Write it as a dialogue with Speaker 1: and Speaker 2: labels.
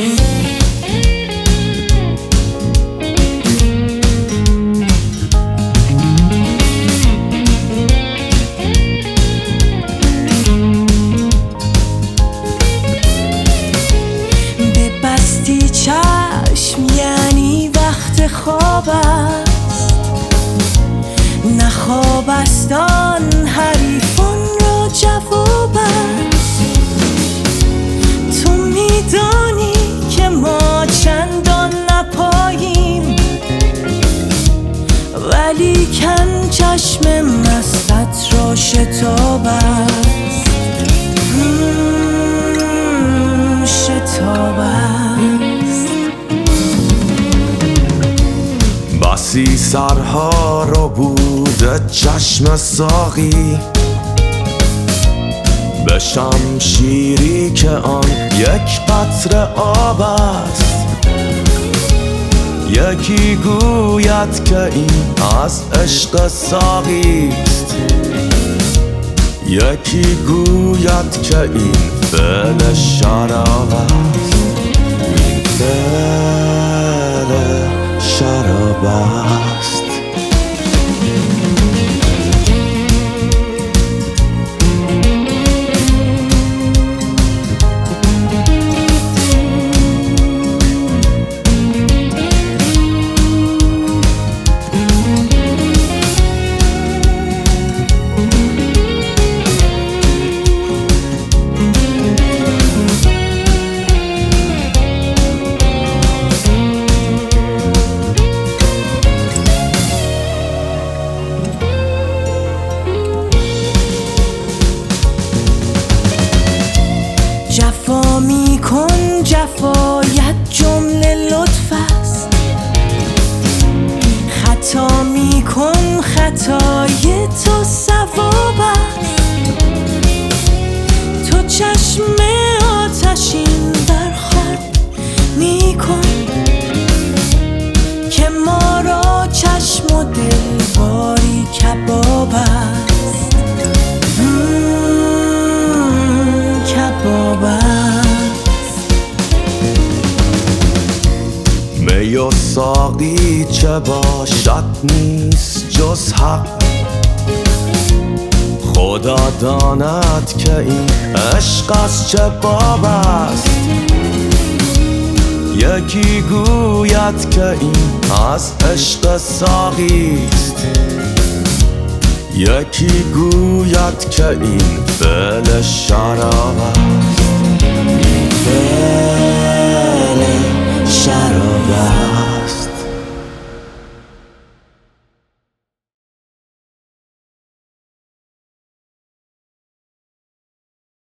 Speaker 1: ببستی چشم یعنی وقت خواب است، نه خواب است آن حریفان را جواب است. تو میدانی که ما چندان نپاییم، ولی کن چشم مستت را شتاب است. شتاب است.
Speaker 2: بسی سرها رو بوده چشم ساقی، به شمشیری که آن یک قطره آب است. یکی گوید که این از عشق ساقیست، یکی گوید که این فعل شراب است. این فعل شراب است.
Speaker 1: جفا میکن جفایت جمله لطف است، خطا میکن خطای تو ثواب است. تو چشم آتشین بر خود میکن که ما را چشم و دلباری کباب است. کباب است.
Speaker 2: می و ساقی چه باشد نیست جز حق، خدا داند که این عشق از چه باب است. یکی گوید که این از عشق ساقیست، یکی گوید که این فعل شراب است.